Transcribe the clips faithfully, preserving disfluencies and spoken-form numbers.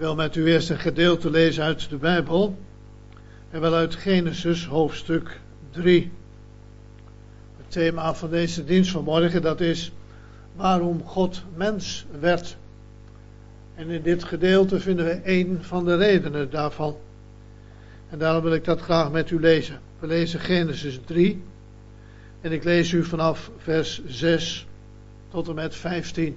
wil met u eerst een gedeelte lezen uit de Bijbel. En wel uit Genesis hoofdstuk drie. Het thema van deze dienst vanmorgen, dat is waarom God mens werd. En in dit gedeelte vinden we één van de redenen daarvan. En daarom wil ik dat graag met u lezen. We lezen Genesis drie. En ik lees u vanaf vers zes tot en met vijftien.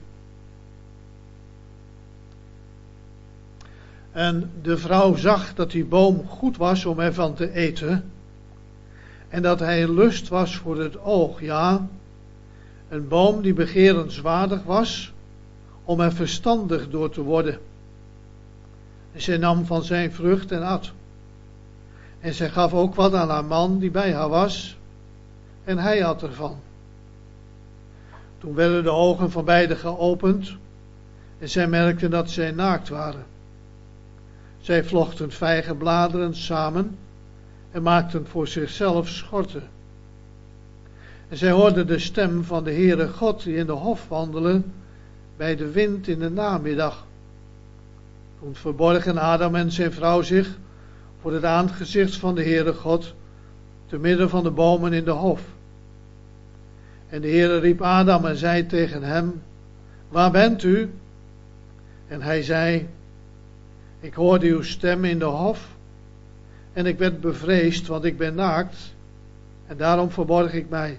En de vrouw zag dat die boom goed was om ervan te eten. En dat hij een lust was voor het oog, ja. Een boom die begerenswaardig was om er verstandig door te worden. En zij nam van zijn vrucht en at. En zij gaf ook wat aan haar man die bij haar was. En hij at ervan. Toen werden de ogen van beiden geopend. En zij merkten dat zij naakt waren. Zij vlochten vijgenbladeren samen. En maakten voor zichzelf schorten. En zij hoorden de stem van de Heere God die in de hof wandelde bij de wind in de namiddag. Toen verborgen Adam en zijn vrouw zich voor het aangezicht van de Heere God te midden van de bomen in de hof. En de Heere riep Adam en zei tegen hem: waar bent u? En hij zei: ik hoorde uw stem in de hof en ik werd bevreesd, want ik ben naakt en daarom verborg ik mij.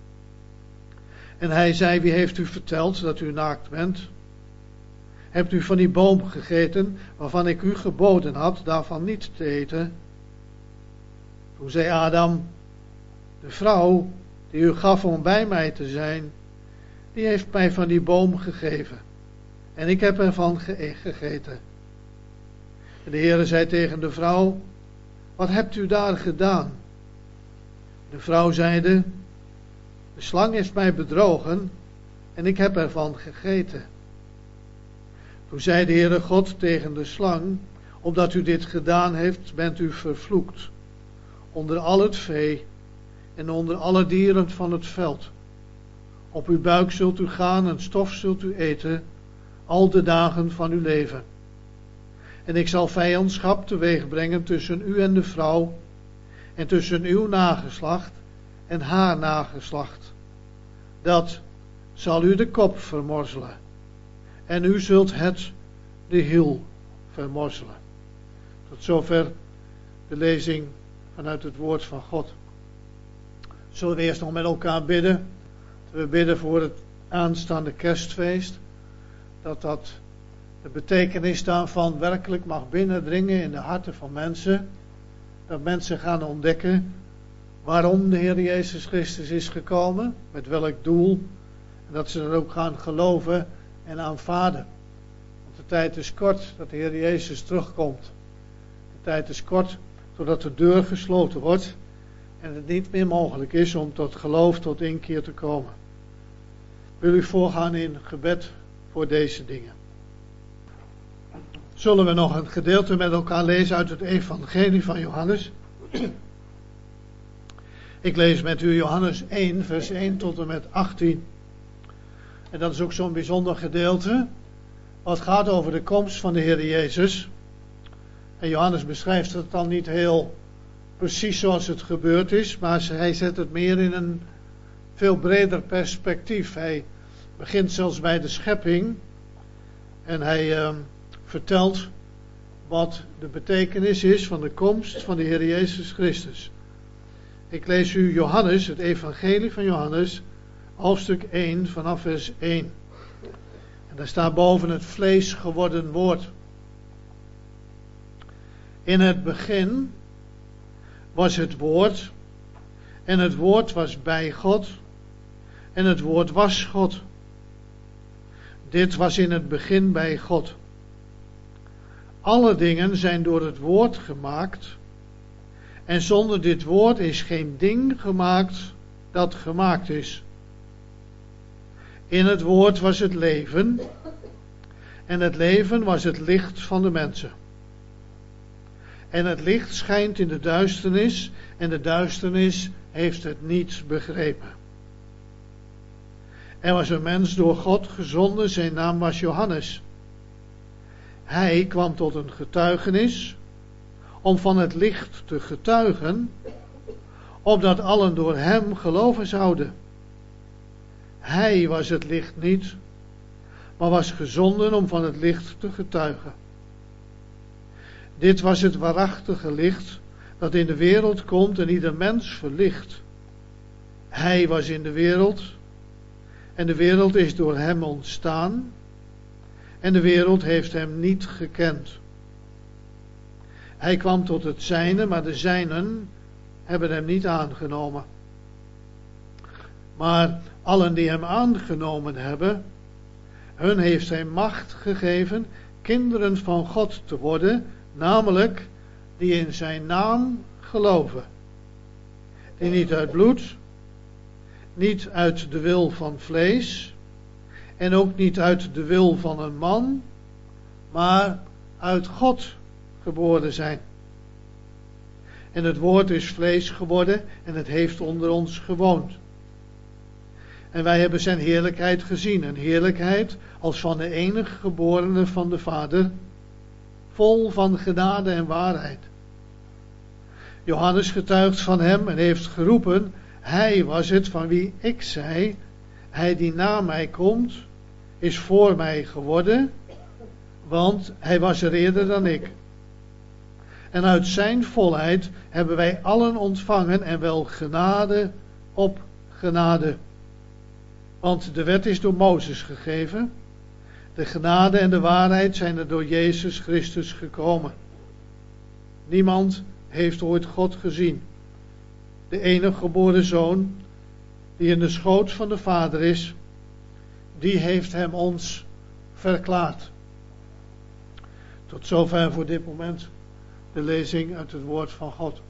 En hij zei: wie heeft u verteld dat u naakt bent? Hebt u van die boom gegeten waarvan ik u geboden had daarvan niet te eten? Toen zei Adam: de vrouw die u gaf om bij mij te zijn, die heeft mij van die boom gegeven. En ik heb ervan ge- gegeten. En de Heere zei tegen de vrouw: wat hebt u daar gedaan? De vrouw zeide: de slang heeft mij bedrogen en ik heb ervan gegeten. Toen zei de Heere God tegen de slang: omdat u dit gedaan heeft, bent u vervloekt onder al het vee en onder alle dieren van het veld. Op uw buik zult u gaan en stof zult u eten al de dagen van uw leven. En ik zal vijandschap teweeg brengen tussen u en de vrouw en tussen uw nageslacht en haar nageslacht. Dat zal u de kop vermorzelen en u zult het de hiel vermorzelen. Tot zover de lezing vanuit het woord van God. Zullen we eerst nog met elkaar bidden? We bidden voor het aanstaande kerstfeest. Dat dat de betekenis daarvan werkelijk mag binnendringen in de harten van mensen. Dat mensen gaan ontdekken waarom de Heer Jezus Christus is gekomen. Met welk doel. En dat ze dat ook gaan geloven en aanvaarden. Want de tijd is kort dat de Heer Jezus terugkomt. De tijd is kort totdat de deur gesloten wordt. En het niet meer mogelijk is om tot geloof, tot inkeer te komen. Wil u voorgaan in gebed voor deze dingen. Zullen we nog een gedeelte met elkaar lezen uit het Evangelie van Johannes. Ik lees met u Johannes één, vers één tot en met achttien. En dat is ook zo'n bijzonder gedeelte. Wat gaat over de komst van de Heer Jezus. En Johannes beschrijft het dan niet heel precies zoals het gebeurd is. Maar hij zet het meer in een veel breder perspectief. Hij begint zelfs bij de schepping. En hij uh, vertelt wat de betekenis is van de komst van de Heer Jezus Christus. Ik lees u Johannes, het Evangelie van Johannes, hoofdstuk één vanaf vers één. En daar staat boven het vlees geworden woord. In het begin was het woord en het woord was bij God en het woord was God. Dit was in het begin bij God. Alle dingen zijn door het woord gemaakt en zonder dit woord is geen ding gemaakt dat gemaakt is. In het woord was het leven en het leven was het licht van de mensen. En het licht schijnt in de duisternis en de duisternis heeft het niet begrepen. Er was een mens door God gezonden, zijn naam was Johannes. Hij kwam tot een getuigenis om van het licht te getuigen, opdat allen door hem geloven zouden. Hij was het licht niet, maar was gezonden om van het licht te getuigen. Dit was het waarachtige licht dat in de wereld komt en ieder mens verlicht. Hij was in de wereld en de wereld is door hem ontstaan en de wereld heeft hem niet gekend. Hij kwam tot het zijne, maar de zijnen hebben hem niet aangenomen. Maar allen die hem aangenomen hebben, hun heeft hij macht gegeven kinderen van God te worden, namelijk die in zijn naam geloven. Die niet uit bloed, niet uit de wil van vlees en ook niet uit de wil van een man, maar uit God geboren zijn. En het woord is vlees geworden en het heeft onder ons gewoond. En wij hebben zijn heerlijkheid gezien, een heerlijkheid als van de enige geborene van de Vader, vol van genade en waarheid. Johannes getuigt van hem en heeft geroepen, hij was het van wie ik zei, hij die na mij komt, is voor mij geworden, want hij was er eerder dan ik. En uit zijn volheid hebben wij allen ontvangen en wel genade op genade. Want de wet is door Mozes gegeven, de genade en de waarheid zijn er door Jezus Christus gekomen. Niemand heeft ooit God gezien. De enige geboren Zoon, die in de schoot van de Vader is, die heeft hem ons verklaard. Tot zover voor dit moment de lezing uit het woord van God.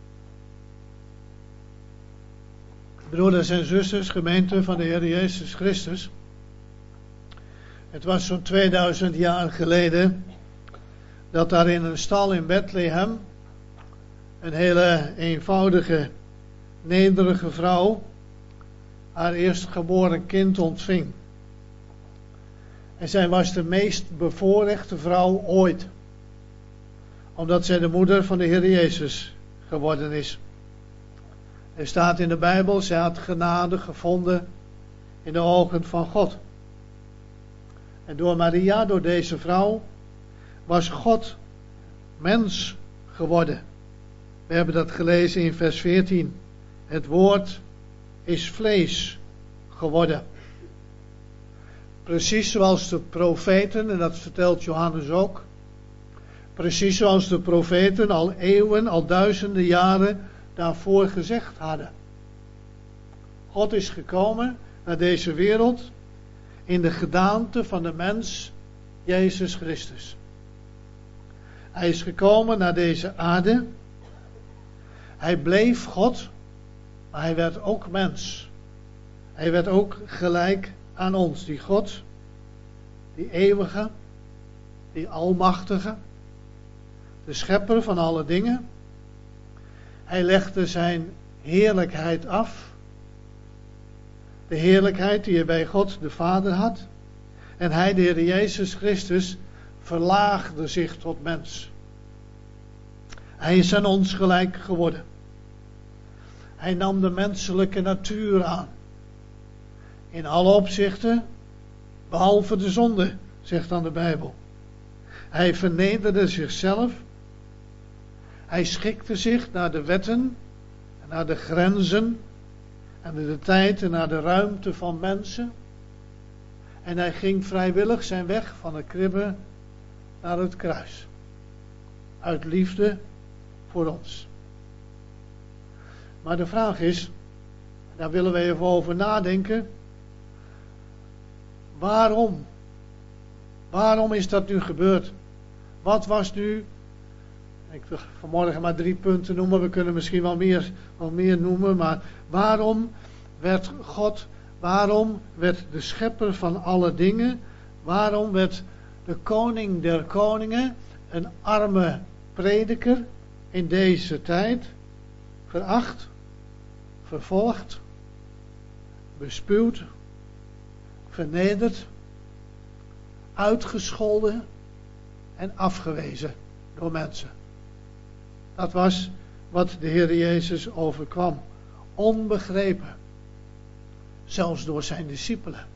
Broeders en zusters, gemeente van de Heer Jezus Christus. Het was zo'n tweeduizend jaar geleden dat daar in een stal in Bethlehem een hele eenvoudige, nederige vrouw haar eerstgeboren kind ontving. En zij was de meest bevoorrechte vrouw ooit, omdat zij de moeder van de Heer Jezus geworden is. Er staat in de Bijbel, zij had genade gevonden in de ogen van God. En door Maria, door deze vrouw, was God mens geworden. We hebben dat gelezen in vers veertien. Het woord is vlees geworden. Precies zoals de profeten, en dat vertelt Johannes ook. Precies zoals de profeten al eeuwen, al duizenden jaren daarvoor gezegd hadden. God is gekomen naar deze wereld in de gedaante van de mens Jezus Christus. Hij is gekomen naar deze aarde. Hij bleef God, maar hij werd ook mens. Hij werd ook gelijk aan ons, die God, die eeuwige, die almachtige, de schepper van alle dingen. Hij legde zijn heerlijkheid af. De heerlijkheid die hij bij God de Vader had. En hij, de Heer Jezus Christus, verlaagde zich tot mens. Hij is aan ons gelijk geworden. Hij nam de menselijke natuur aan. In alle opzichten, behalve de zonde, zegt dan de Bijbel. Hij vernederde zichzelf. Hij schikte zich naar de wetten en naar de grenzen en naar de tijd en naar de ruimte van mensen. En hij ging vrijwillig zijn weg van de kribbe naar het kruis. Uit liefde voor ons. Maar de vraag is, daar willen we even over nadenken. Waarom? Waarom is dat nu gebeurd? Wat was nu... Ik wil vanmorgen maar drie punten noemen. We kunnen misschien wel meer, wel meer noemen. Maar waarom werd God... Waarom werd de schepper van alle dingen... Waarom werd de koning der koningen... Een arme prediker... In deze tijd... Veracht... Vervolgd... Bespuwd... Vernederd... Uitgescholden... en afgewezen door mensen. Dat was wat de Heer Jezus overkwam. Onbegrepen. Zelfs door zijn discipelen.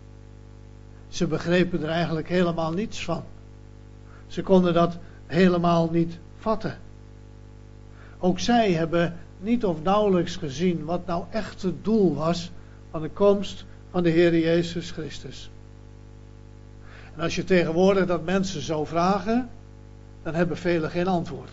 Ze begrepen er eigenlijk helemaal niets van. Ze konden dat helemaal niet vatten. Ook zij hebben niet of nauwelijks gezien wat nou echt het doel was van de komst van de Heer Jezus Christus. En als je tegenwoordig dat mensen zo vragen, dan hebben velen geen antwoord.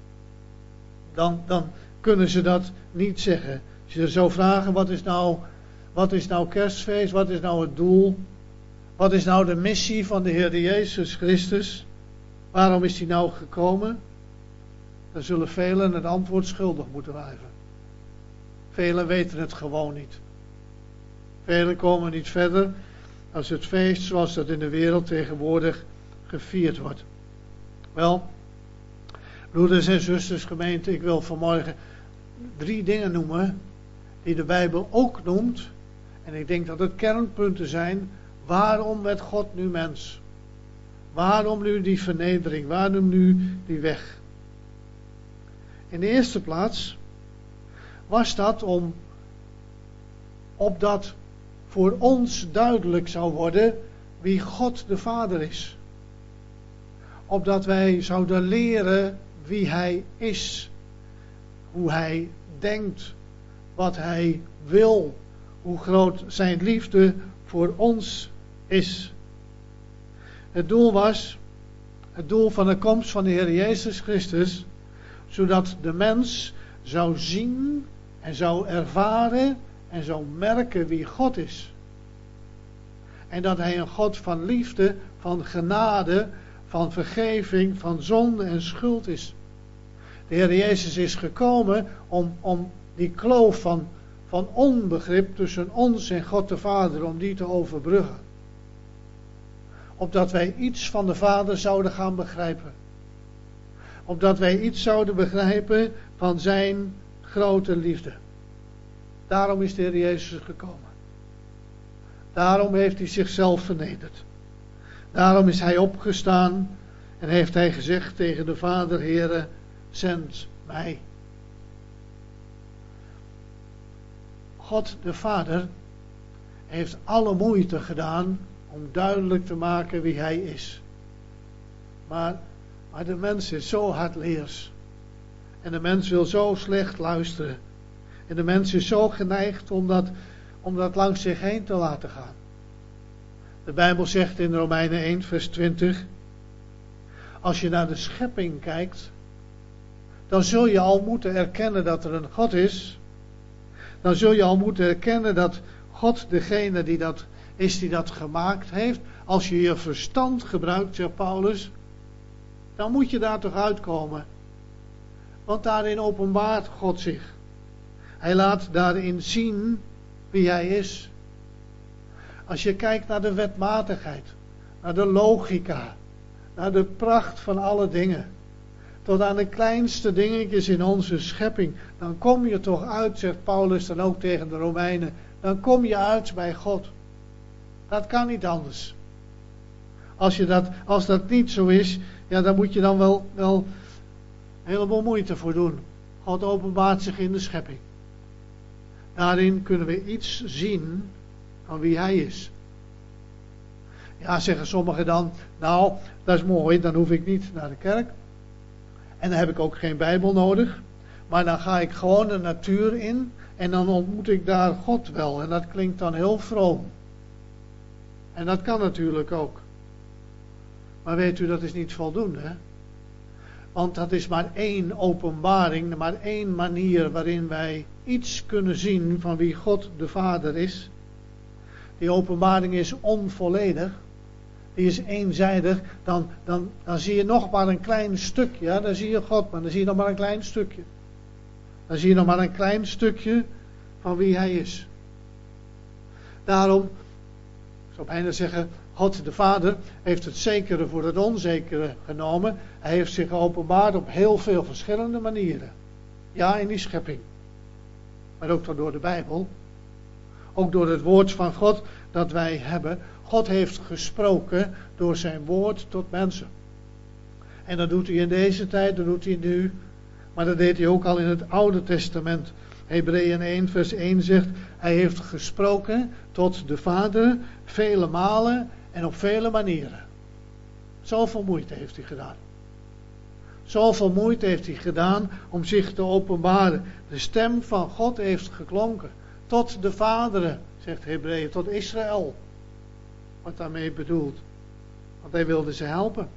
Dan, dan kunnen ze dat niet zeggen. Als je zo vragen, wat is nou, wat is nou kerstfeest, wat is nou het doel? Wat is nou de missie van de Heer Jezus Christus? Waarom is hij nou gekomen? Dan zullen velen het antwoord schuldig moeten blijven. Velen weten het gewoon niet. Velen komen niet verder als het feest zoals dat in de wereld tegenwoordig gevierd wordt. Wel, broeders en zusters gemeente, ik wil vanmorgen drie dingen noemen die de Bijbel ook noemt. En ik denk dat het kernpunten zijn. Waarom werd God nu mens? Waarom nu die vernedering? Waarom nu die weg? In de eerste plaats was dat om opdat voor ons duidelijk zou worden wie God de Vader is. Opdat wij zouden leren wie Hij is. Hoe Hij denkt. Wat Hij wil. Hoe groot zijn liefde voor ons is. Het doel was, het doel van de komst van de Heer Jezus Christus, zodat de mens zou zien en zou ervaren en zou merken wie God is. En dat Hij een God van liefde, van genade, van vergeving, van zonde en schuld is. De Heer Jezus is gekomen om, om die kloof van, van onbegrip tussen ons en God de Vader, om die te overbruggen. Opdat wij iets van de Vader zouden gaan begrijpen. Opdat wij iets zouden begrijpen van zijn grote liefde. Daarom is de Heer Jezus gekomen. Daarom heeft hij zichzelf vernederd. Daarom is hij opgestaan en heeft hij gezegd tegen de Vader, Heere, zend mij. God de Vader heeft alle moeite gedaan om duidelijk te maken wie hij is. Maar, maar de mens is zo hardleers. En de mens wil zo slecht luisteren. En de mens is zo geneigd om dat, om dat langs zich heen te laten gaan. De Bijbel zegt in Romeinen één vers twintig. Als je naar de schepping kijkt, dan zul je al moeten erkennen dat er een God is. Dan zul je al moeten erkennen dat God degene die dat is die dat gemaakt heeft. Als je je verstand gebruikt, zegt Paulus, dan moet je daar toch uitkomen. Want daarin openbaart God zich. Hij laat daarin zien wie hij is. Als je kijkt naar de wetmatigheid, naar de logica, naar de pracht van alle dingen, tot aan de kleinste dingetjes in onze schepping, dan kom je toch uit, zegt Paulus dan ook tegen de Romeinen, dan kom je uit bij God. Dat kan niet anders. Als, je dat, als dat niet zo is, ja, dan moet je dan wel, wel een heleboel moeite voor doen. God openbaart zich in de schepping. Daarin kunnen we iets zien van wie hij is. Ja, zeggen sommigen dan, nou, dat is mooi, dan hoef ik niet naar de kerk. En dan heb ik ook geen Bijbel nodig. Maar dan ga ik gewoon de natuur in en dan ontmoet ik daar God wel. En dat klinkt dan heel vroom. En dat kan natuurlijk ook. Maar weet u, dat is niet voldoende. Want dat is maar één openbaring, maar één manier waarin wij iets kunnen zien van wie God de Vader is. Die openbaring is onvolledig. Die is eenzijdig. Dan, dan, dan zie je nog maar een klein stukje. Ja? Dan zie je God, maar dan zie je nog maar een klein stukje. Dan zie je nog maar een klein stukje van wie hij is. Daarom, ik zou bijna zeggen, God de Vader heeft het zekere voor het onzekere genomen. Hij heeft zich geopenbaard op heel veel verschillende manieren. Ja, in die schepping. Maar ook door de Bijbel. Ook door het woord van God dat wij hebben. God heeft gesproken door zijn woord tot mensen. En dat doet hij in deze tijd, dat doet hij nu. Maar dat deed hij ook al in het Oude Testament. Hebreeën één vers één zegt, hij heeft gesproken tot de Vader vele malen en op vele manieren. Zoveel moeite heeft hij gedaan. Zoveel moeite heeft hij gedaan om zich te openbaren. De stem van God heeft geklonken. Tot de vaderen, zegt Hebreeën, tot Israël. Wat daarmee bedoeld. Want hij wilde ze helpen.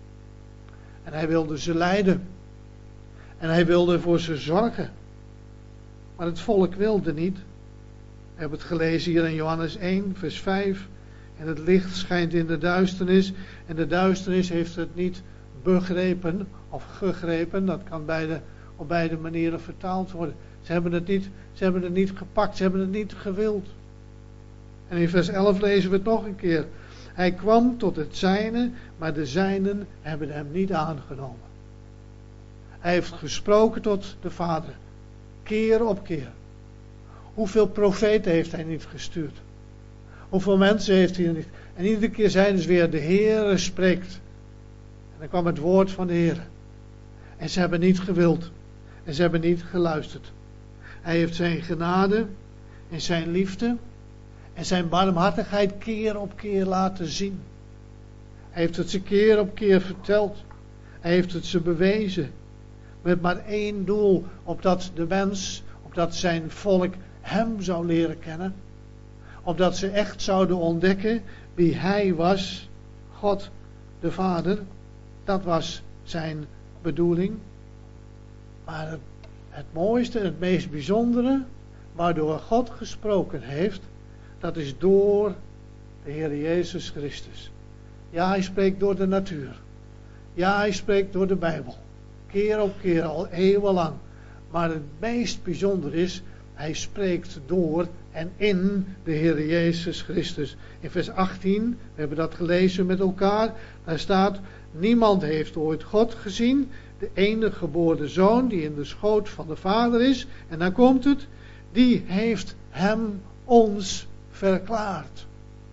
En hij wilde ze leiden. En hij wilde voor ze zorgen. Maar het volk wilde niet. We hebben het gelezen hier in Johannes één, vers vijf. En het licht schijnt in de duisternis. En de duisternis heeft het niet begrepen of gegrepen. Dat kan beide, op beide manieren vertaald worden. Ze hebben het niet, ze hebben het niet gepakt. Ze hebben het niet gewild. En in vers elf lezen we het nog een keer. Hij kwam tot het zijne, maar de zijnen hebben hem niet aangenomen. Hij heeft gesproken tot de Vader. Keer op keer. Hoeveel profeten heeft hij niet gestuurd? Hoeveel mensen heeft hij niet? En iedere keer zeiden ze weer, de Heere spreekt. En dan kwam het woord van de Heere. En ze hebben niet gewild. En ze hebben niet geluisterd. Hij heeft zijn genade en zijn liefde en zijn barmhartigheid keer op keer laten zien. Hij heeft het ze keer op keer verteld. Hij heeft het ze bewezen. Met maar één doel, opdat de mens, opdat zijn volk hem zou leren kennen. Opdat ze echt zouden ontdekken wie hij was, God de Vader. Dat was zijn bedoeling. Maar het, het mooiste, het meest bijzondere, waardoor God gesproken heeft, dat is door de Heer Jezus Christus. Ja, hij spreekt door de natuur. Ja, hij spreekt door de Bijbel. Keer op keer, al eeuwenlang. Maar het meest bijzonder is, hij spreekt door en in de Heer Jezus Christus. In vers achttien, we hebben dat gelezen met elkaar, daar staat, niemand heeft ooit God gezien, de enige geboren zoon die in de schoot van de Vader is. En dan komt het, die heeft hem ons verklaard.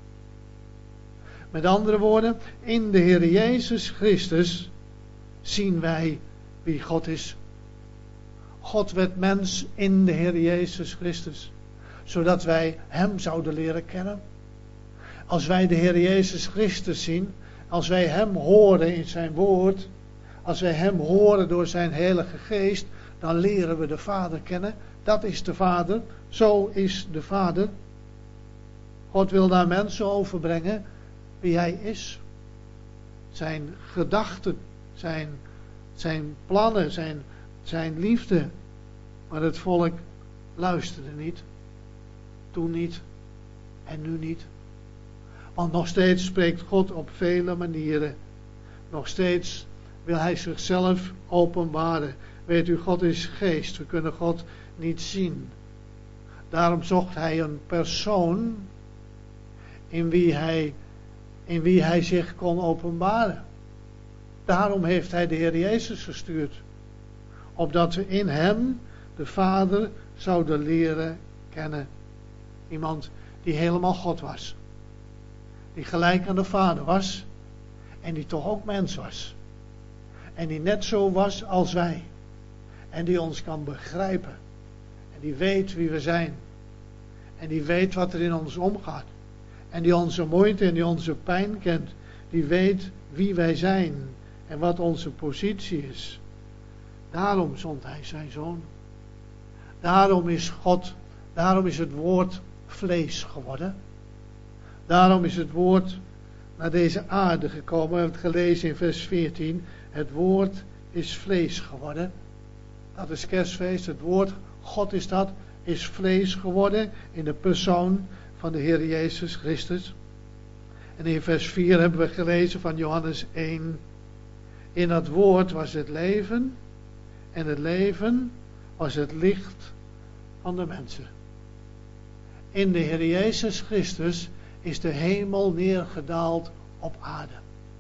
Met andere woorden, in de Heer Jezus Christus zien wij wie God is. God werd mens in de Heer Jezus Christus, zodat wij hem zouden leren kennen. Als wij de Heer Jezus Christus zien, als wij hem horen in zijn woord, als wij hem horen door zijn heilige geest, dan leren we de Vader kennen. Dat is de Vader, zo is de Vader. God wil naar mensen overbrengen wie hij is. Zijn gedachten, zijn, zijn plannen, zijn, zijn liefde. Maar het volk luisterde niet. Toen niet. En nu niet. Want nog steeds spreekt God op vele manieren. Nog steeds wil hij zichzelf openbaren. Weet u, God is geest. We kunnen God niet zien. Daarom zocht hij een persoon in wie hij, in wie hij zich kon openbaren. Daarom heeft hij de Heer Jezus gestuurd. Opdat we in hem de Vader zouden leren kennen. Iemand die helemaal God was. Die gelijk aan de Vader was. En die toch ook mens was. En die net zo was als wij. En die ons kan begrijpen. En die weet wie we zijn. En die weet wat er in ons omgaat. En die onze moeite en die onze pijn kent. Die weet wie wij zijn. En wat onze positie is. Daarom zond hij zijn zoon. Daarom is God, daarom is het woord vlees geworden. Daarom is het woord naar deze aarde gekomen. We hebben het gelezen in vers veertien. Het woord is vlees geworden. Dat is kerstfeest. Het woord, God is dat, is vlees geworden in de persoon van de Heer Jezus Christus. En in vers vier hebben we gelezen van Johannes één. In dat woord was het leven. En het leven was het licht van de mensen. In de Heer Jezus Christus is de hemel neergedaald op aarde.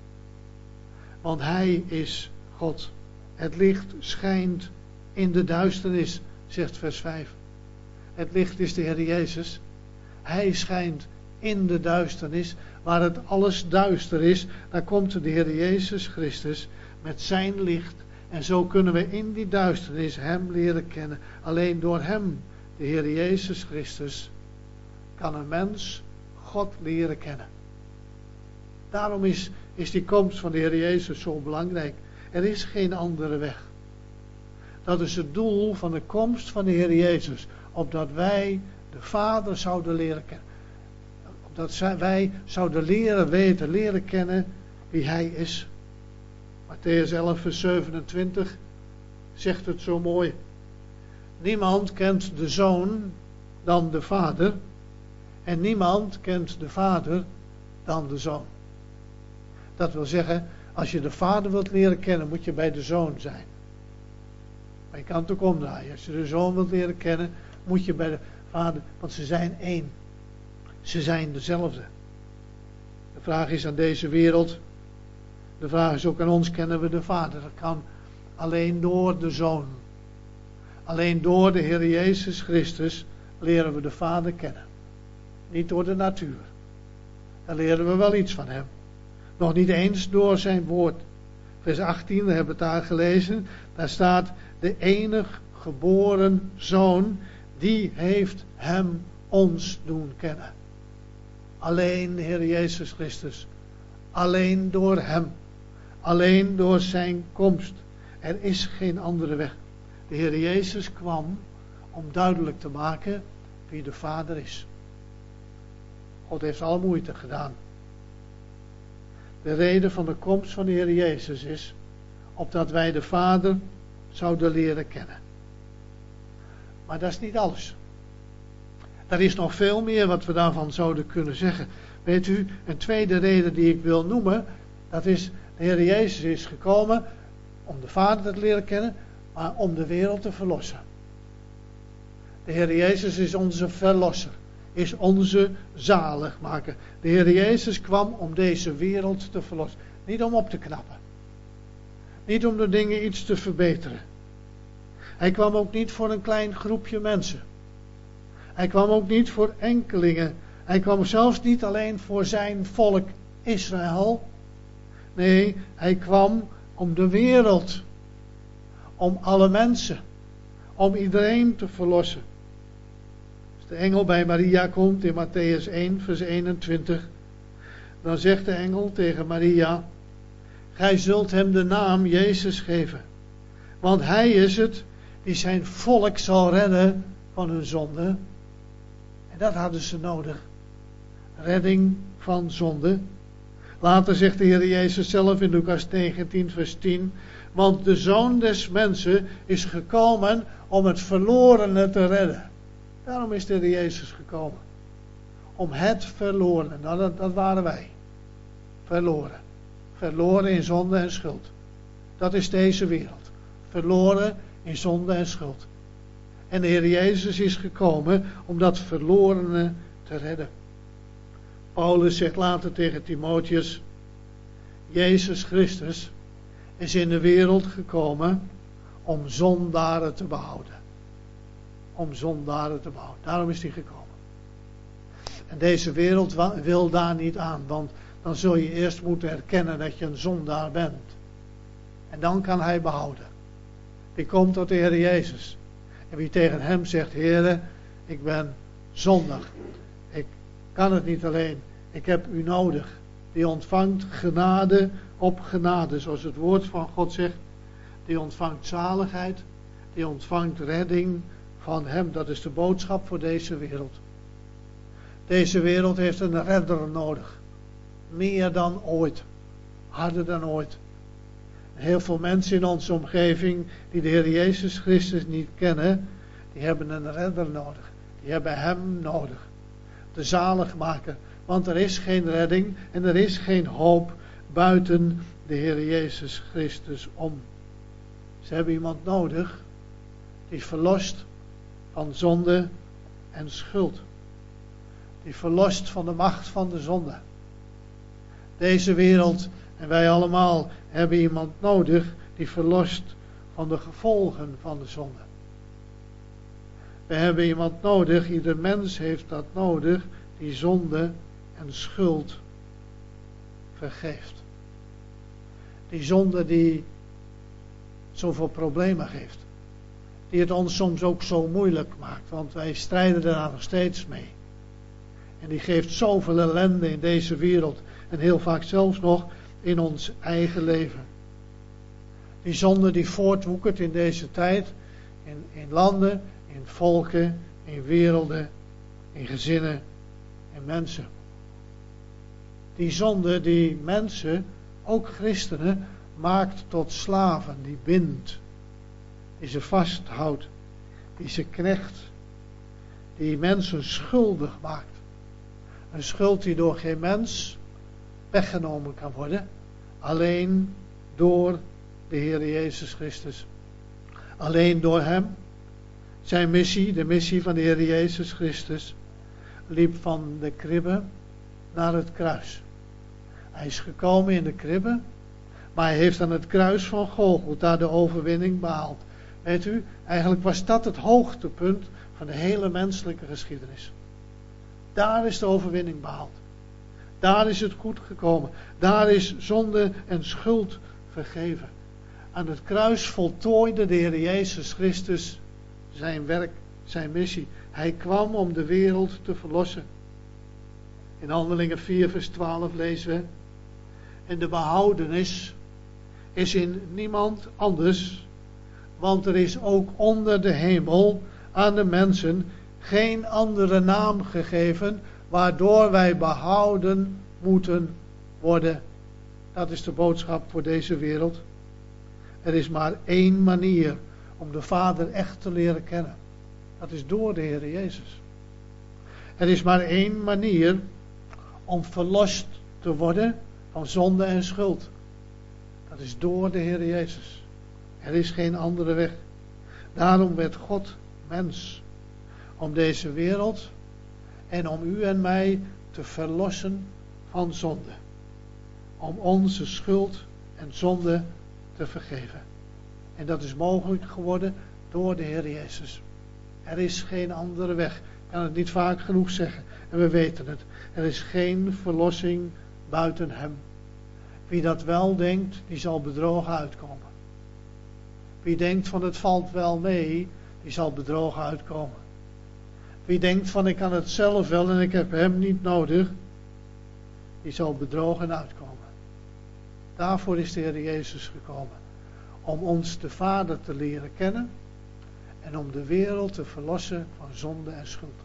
Want hij is God. Het licht schijnt in de duisternis, zegt vers vijf. Het licht is de Heer Jezus. Hij schijnt in de duisternis, waar het alles duister is. Daar komt de Heer Jezus Christus. met zijn licht. En zo kunnen we in die duisternis hem leren kennen. Alleen door hem, de Heer Jezus Christus, kan een mens God leren kennen. Daarom is, is die komst van de Heer Jezus zo belangrijk. Er is geen andere weg. Dat is het doel van de komst van de Heer Jezus. Opdat wij de Vader zouden leren kennen. Opdat wij zouden leren weten, leren kennen wie Hij is. Mattheüs elf vers zevenentwintig zegt het zo mooi. Niemand kent de Zoon dan de Vader. En niemand kent de Vader dan de Zoon. Dat wil zeggen, als je de Vader wilt leren kennen, moet je bij de Zoon zijn. Maar je kan het ook omdraaien. Als je de Zoon wilt leren kennen, moet je bij de Vader, want ze zijn één. Ze zijn dezelfde. De vraag is aan deze wereld, de vraag is ook aan ons, kennen we de Vader? Dat kan alleen door de Zoon. Alleen door de Heer Jezus Christus leren we de Vader kennen. Niet door de natuur. Daar leren we wel iets van hem. Nog niet eens door zijn woord. Vers achttien, we hebben het daar gelezen. Daar staat, de enig geboren Zoon, die heeft hem ons doen kennen. Alleen de Heer Jezus Christus. Alleen door hem. Alleen door zijn komst. Er is geen andere weg. De Heer Jezus kwam om duidelijk te maken wie de Vader is. God heeft al moeite gedaan. De reden van de komst van de Heer Jezus is opdat wij de Vader zouden leren kennen. Maar dat is niet alles. Er is nog veel meer wat we daarvan zouden kunnen zeggen. Weet u, een tweede reden die ik wil noemen, dat is, de Heer Jezus is gekomen om de Vader te leren kennen, maar om de wereld te verlossen. De Heer Jezus is onze verlosser, is onze zaligmaker. De Heer Jezus kwam om deze wereld te verlossen. Niet om op te knappen. Niet om de dingen iets te verbeteren. Hij kwam ook niet voor een klein groepje mensen. Hij kwam ook niet voor enkelingen. Hij kwam zelfs niet alleen voor zijn volk Israël. Nee, hij kwam om de wereld. Om alle mensen. Om iedereen te verlossen. Als de engel bij Maria komt in Mattheüs één vers eenentwintig. Dan zegt de engel tegen Maria. Gij zult hem de naam Jezus geven. Want hij is het die zijn volk zal redden van hun zonde. En dat hadden ze nodig. Redding van zonde. Later zegt de Heer Jezus zelf in Lucas negentien vers tien. Want de Zoon des Mensen is gekomen om het verlorene te redden. Daarom is de Heer Jezus gekomen. Om het verloren. Nou, dat, dat waren wij. Verloren. Verloren in zonde en schuld. Dat is deze wereld. Verloren in zonde en schuld. En de Heer Jezus is gekomen om dat verlorene te redden. Paulus zegt later tegen Timotheus. Jezus Christus is in de wereld gekomen om zondaren te behouden. Om zondaren te behouden. Daarom is hij gekomen. En deze wereld wil daar niet aan, want dan zul je eerst moeten erkennen dat je een zondaar bent. En dan kan hij behouden. Wie komt tot de Heer Jezus? En wie tegen hem zegt, Heere, ik ben zondig. Ik kan het niet alleen. Ik heb u nodig. Die ontvangt genade op genade. Zoals het woord van God zegt. Die ontvangt zaligheid. Die ontvangt redding van hem. Dat is de boodschap voor deze wereld. Deze wereld heeft een redder nodig. Meer dan ooit. Harder dan ooit. Heel veel mensen in onze omgeving die de Heer Jezus Christus niet kennen, die hebben een redder nodig. Die hebben hem nodig. De zaligmaker. Want er is geen redding en er is geen hoop buiten de Heer Jezus Christus om. Ze hebben iemand nodig die verlost van zonde en schuld. Die verlost van de macht van de zonde. Deze wereld en wij allemaal hebben iemand nodig die verlost van de gevolgen van de zonde. We hebben iemand nodig, ieder mens heeft dat nodig, die zonde en schuld vergeeft. Die zonde die zoveel problemen geeft. Die het ons soms ook zo moeilijk maakt. Want wij strijden daar nog steeds mee. En die geeft zoveel ellende in deze wereld. En heel vaak zelfs nog in ons eigen leven. Die zonde die voortwoekert in deze tijd. In, in landen, in volken, in werelden, in gezinnen en mensen. Die zonde die mensen, ook christenen, maakt tot slaven. Die bindt. Die ze vasthoudt. Die ze knecht. Die mensen schuldig maakt. Een schuld die door geen mens weggenomen kan worden. Alleen door de Heer Jezus Christus. Alleen door Hem. Zijn missie, de missie van de Heer Jezus Christus, liep van de kribbe naar het kruis. Hij is gekomen in de kribbe, maar hij heeft aan het kruis van Golgotha de overwinning behaald. Weet u, eigenlijk was dat het hoogtepunt van de hele menselijke geschiedenis. Daar is de overwinning behaald. Daar is het goed gekomen. Daar is zonde en schuld vergeven. Aan het kruis voltooide de Heer Jezus Christus zijn werk, zijn missie. Hij kwam om de wereld te verlossen. In Handelingen vier vers twaalf lezen we. En de behoudenis is in niemand anders. Want er is ook onder de hemel aan de mensen geen andere naam gegeven waardoor wij behouden moeten worden. Dat is de boodschap voor deze wereld. Er is maar één manier om de Vader echt te leren kennen. Dat is door de Heer Jezus. Er is maar één manier om verlost te worden van zonde en schuld. Dat is door de Heer Jezus. Er is geen andere weg. Daarom werd God mens. Om deze wereld en om u en mij te verlossen van zonde. Om onze schuld en zonde te vergeven. En dat is mogelijk geworden door de Heer Jezus. Er is geen andere weg. Ik kan het niet vaak genoeg zeggen. En we weten het. Er is geen verlossing buiten Hem. Wie dat wel denkt, die zal bedrogen uitkomen. Wie denkt van het valt wel mee, die zal bedrogen uitkomen. Wie denkt van ik kan het zelf wel en ik heb Hem niet nodig, die zal bedrogen uitkomen. Daarvoor is de Heer Jezus gekomen. Om ons de Vader te leren kennen en om de wereld te verlossen van zonde en schuld.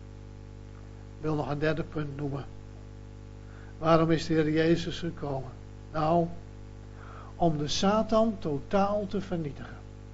Ik wil nog een derde punt noemen. Waarom is de Heer Jezus gekomen? Nou, om de Satan totaal te vernietigen.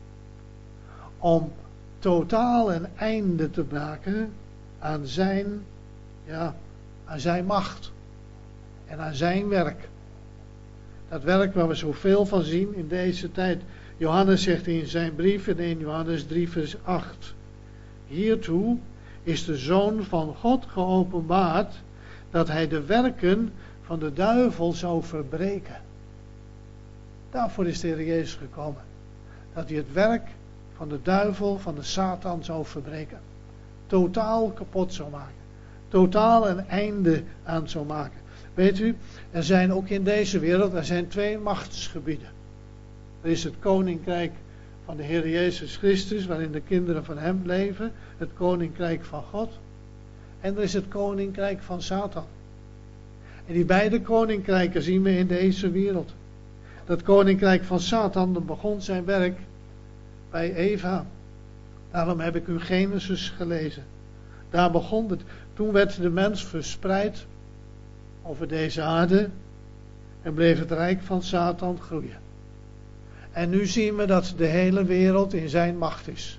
Om totaal een einde te maken aan zijn, ja, aan zijn macht en aan zijn werk. Dat werk waar we zoveel van zien in deze tijd. Johannes zegt in zijn brief in eerste Johannes drie vers acht. Hiertoe is de Zoon van God geopenbaard dat hij de werken van de duivel zou verbreken. Daarvoor is de Heer Jezus gekomen. Dat hij het werk van de duivel, van de Satan zou verbreken. Totaal kapot zou maken. Totaal een einde aan zou maken. Weet u, er zijn ook in deze wereld, er zijn twee machtsgebieden. Er is het koninkrijk van de Heer Jezus Christus, waarin de kinderen van Hem leven. Het koninkrijk van God. En er is het koninkrijk van Satan. En die beide koninkrijken zien we in deze wereld. Dat koninkrijk van Satan, dat begon zijn werk bij Eva. Daarom heb ik u Genesis gelezen. Daar begon het. Toen werd de mens verspreid over deze aarde en bleef het rijk van Satan groeien. En nu zien we dat de hele wereld in zijn macht is.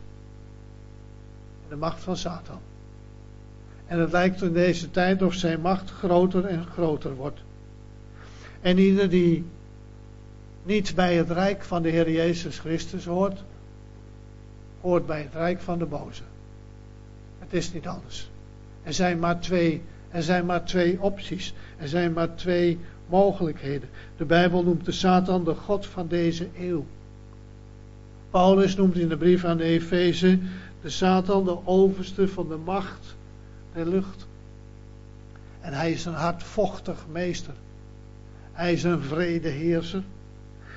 De macht van Satan. En het lijkt in deze tijd of zijn macht groter en groter wordt. En ieder die niet bij het rijk van de Heer Jezus Christus hoort, hoort bij het rijk van de boze. Het is niet anders. Er zijn maar twee, er zijn maar twee opties. Er zijn maar twee mogelijkheden. De Bijbel noemt de Satan de god van deze eeuw. Paulus noemt in de brief aan de Efeze de Satan de overste van de macht der lucht. En hij is een hardvochtig meester. Hij is een vredeheerser.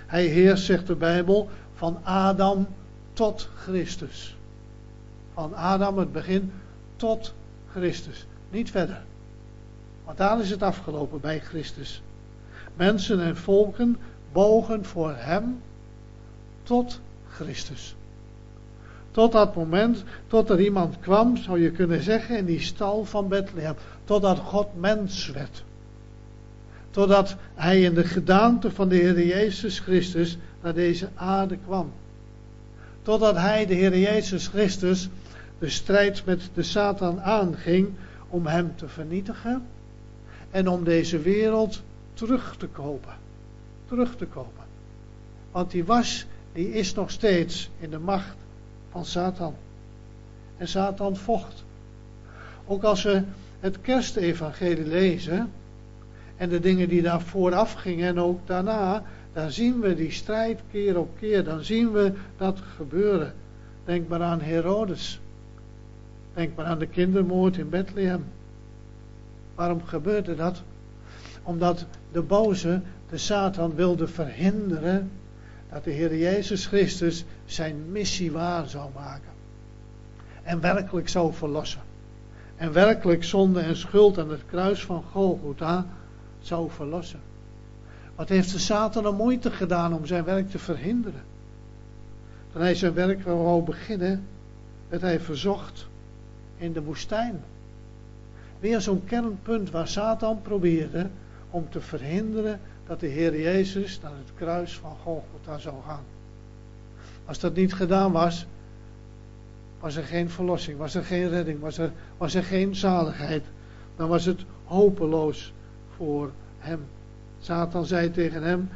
Hij heerst, zegt de Bijbel, van Adam tot Christus. Van Adam, het begin, tot Christus. Niet verder. Want daar is het afgelopen bij Christus. Mensen en volken bogen voor hem tot Christus. Tot dat moment, tot er iemand kwam, zou je kunnen zeggen, in die stal van Bethlehem. Totdat God mens werd. Totdat hij in de gedaante van de Heer Jezus Christus naar deze aarde kwam. Totdat hij, de Heer Jezus Christus, de strijd met de Satan aanging om hem te vernietigen en om deze wereld terug te kopen. Terug te kopen. Want die was, die is nog steeds in de macht van Satan. En Satan vocht. Ook als we het kerstevangelie lezen en de dingen die daar vooraf gingen en ook daarna, dan zien we die strijd keer op keer. Dan zien we dat gebeuren. Denk maar aan Herodes. Denk maar aan de kindermoord in Bethlehem. Waarom gebeurde dat? Omdat de boze, de Satan, wilde verhinderen dat de Heer Jezus Christus zijn missie waar zou maken. En werkelijk zou verlossen. En werkelijk zonde en schuld aan het kruis van Golgotha zou verlossen. Wat heeft de Satan een moeite gedaan om zijn werk te verhinderen? Toen hij zijn werk wou beginnen, werd hij verzocht in de woestijn. Weer zo'n kernpunt waar Satan probeerde om te verhinderen dat de Heer Jezus naar het kruis van Golgotha zou gaan. Als dat niet gedaan was, was er geen verlossing, was er geen redding, was er, was er geen zaligheid. Dan was het hopeloos voor hem. Satan zei tegen hem,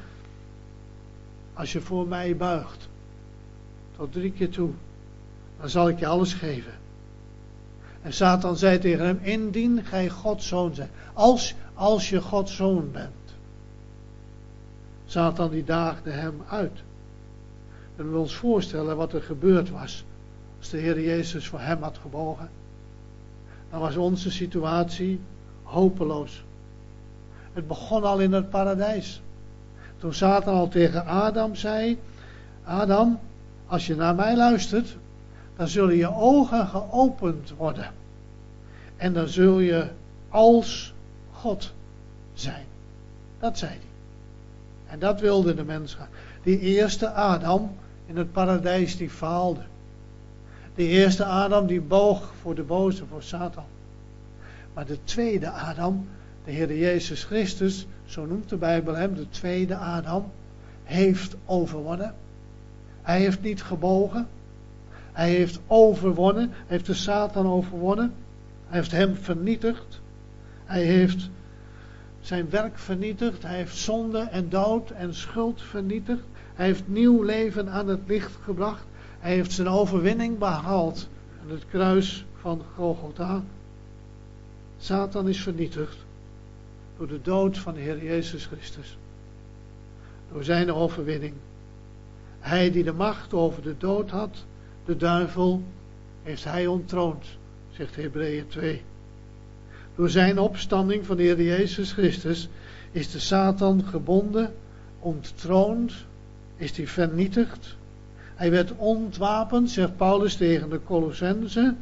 als je voor mij buigt, tot drie keer toe, dan zal ik je alles geven. En Satan zei tegen hem, indien gij Gods zoon bent, als, als je Gods zoon bent. Satan die daagde hem uit. En we ons voorstellen wat er gebeurd was als de Heer Jezus voor hem had gebogen. Dan was onze situatie hopeloos. Het begon al in het paradijs. Toen Satan al tegen Adam zei, Adam, als je naar mij luistert, dan zullen je ogen geopend worden. En dan zul je als God zijn. Dat zei hij. En dat wilde de mens gaan. Die eerste Adam in het paradijs die faalde. De eerste Adam die boog voor de boze, voor Satan. Maar de tweede Adam, de Heer Jezus Christus, zo noemt de Bijbel hem, de tweede Adam, heeft overwonnen. Hij heeft niet gebogen. Hij heeft overwonnen. Hij heeft de Satan overwonnen. Hij heeft hem vernietigd. Hij heeft zijn werk vernietigd. Hij heeft zonde en dood en schuld vernietigd. Hij heeft nieuw leven aan het licht gebracht. Hij heeft zijn overwinning behaald aan het kruis van Golgotha. Satan is vernietigd door de dood van de Heer Jezus Christus. Door zijn overwinning. Hij die de macht over de dood had, de duivel, heeft hij ontroond, zegt Hebreeën twee. Door zijn opstanding van de Heer Jezus Christus is de Satan gebonden, onttroond, is hij vernietigd. Hij werd ontwapend, zegt Paulus tegen de Colossenzen.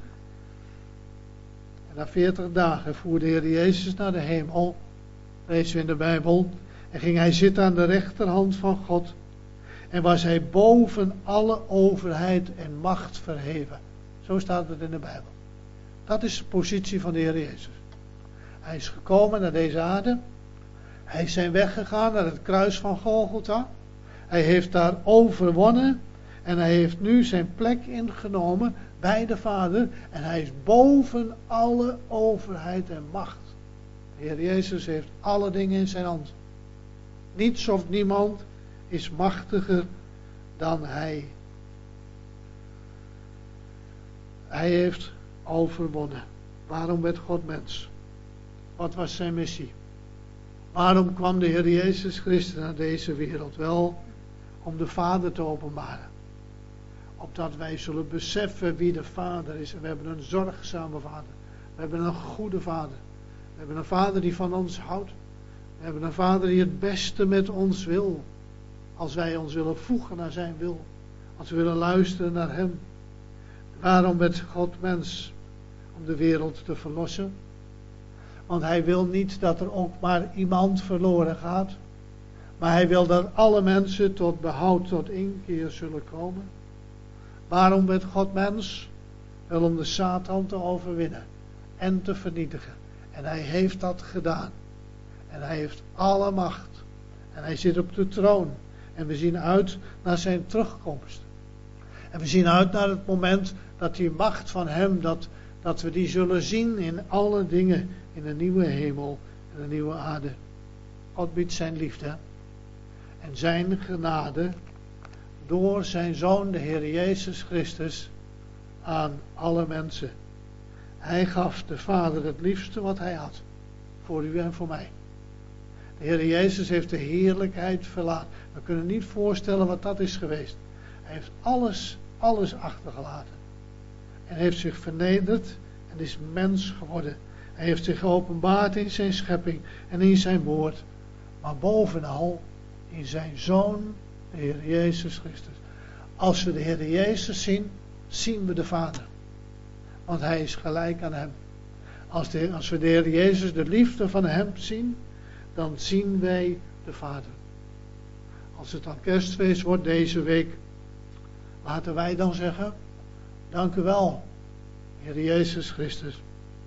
En na veertig dagen voer de Heer Jezus naar de hemel, lezen we in de Bijbel, en ging hij zitten aan de rechterhand van God. En was hij boven alle overheid en macht verheven. Zo staat het in de Bijbel. Dat is de positie van de Heer Jezus. Hij is gekomen naar deze aarde. Hij is zijn weg gegaan naar het kruis van Golgotha. Hij heeft daar overwonnen. En hij heeft nu zijn plek ingenomen bij de Vader. En hij is boven alle overheid en macht. De Heer Jezus heeft alle dingen in zijn hand. Niets of niemand is machtiger dan hij. Hij heeft overwonnen. Waarom werd God mens? Wat was zijn missie? Waarom kwam de Heer Jezus Christus naar deze wereld? Wel, om de Vader te openbaren. Opdat wij zullen beseffen wie de Vader is. En we hebben een zorgzame Vader. We hebben een goede Vader. We hebben een Vader die van ons houdt. We hebben een Vader die het beste met ons wil. als wij ons willen voegen naar zijn wil. Als we willen luisteren naar hem. Waarom werd God mens? Om de wereld te verlossen. Want hij wil niet dat er ook maar iemand verloren gaat. Maar hij wil dat alle mensen tot behoud, tot inkeer zullen komen. Waarom werd God mens? Wel om de Satan te overwinnen en te vernietigen. En hij heeft dat gedaan. En hij heeft alle macht. En hij zit op de troon. En we zien uit naar zijn terugkomst. En we zien uit naar het moment dat die macht van hem, dat, dat we die zullen zien in alle dingen. In een nieuwe hemel en een nieuwe aarde. God biedt zijn liefde en zijn genade door zijn Zoon, de Heer Jezus Christus, aan alle mensen. Hij gaf de Vader het liefste wat hij had. Voor u en voor mij. De Heer Jezus heeft de heerlijkheid verlaten. We kunnen niet voorstellen wat dat is geweest. Hij heeft alles, alles achtergelaten. En heeft zich vernederd en is mens geworden. Hij heeft zich geopenbaard in zijn schepping en in zijn woord. Maar bovenal in zijn Zoon, de Heer Jezus Christus. Als we de Heer Jezus zien, zien we de Vader. Want hij is gelijk aan hem. Als, de, als we de Heer Jezus, de liefde van hem zien, dan zien wij de Vader. Als het dan kerstfeest wordt deze week, laten wij dan zeggen, dank u wel, Heer Jezus Christus.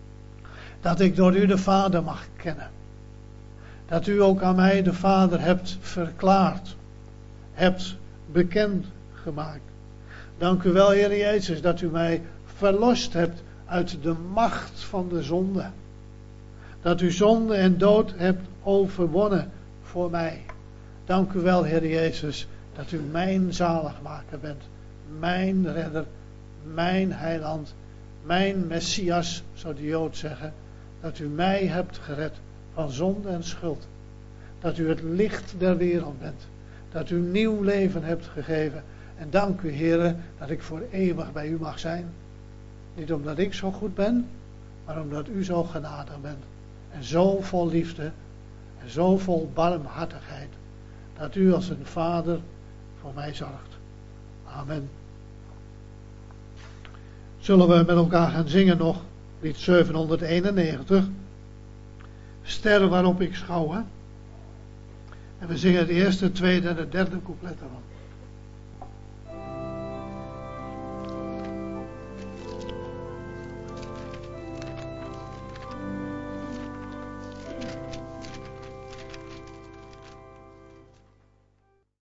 Dat ik door u de Vader mag kennen. Dat u ook aan mij de Vader hebt verklaard. Hebt bekend gemaakt. Dank u wel, Heer Jezus, dat u mij verlost hebt uit de macht van de zonde. Dat u zonde en dood hebt overwonnen voor mij. Dank u wel, Heer Jezus, dat u mijn zaligmaker bent. Mijn redder, mijn heiland, mijn Messias, zou de Jood zeggen. Dat u mij hebt gered van zonde en schuld. Dat u het licht der wereld bent. Dat u nieuw leven hebt gegeven. En dank u, Heere, dat ik voor eeuwig bij u mag zijn. Niet omdat ik zo goed ben, maar omdat u zo genadig bent. En zo vol liefde en zo vol barmhartigheid. Dat u als een vader voor mij zorgt. Amen. Zullen we met elkaar gaan zingen nog? Lied zevenhonderdeenennegentig. Sterren waarop ik schouw. Hè? En we zingen het eerste, tweede en het derde couplet ervan.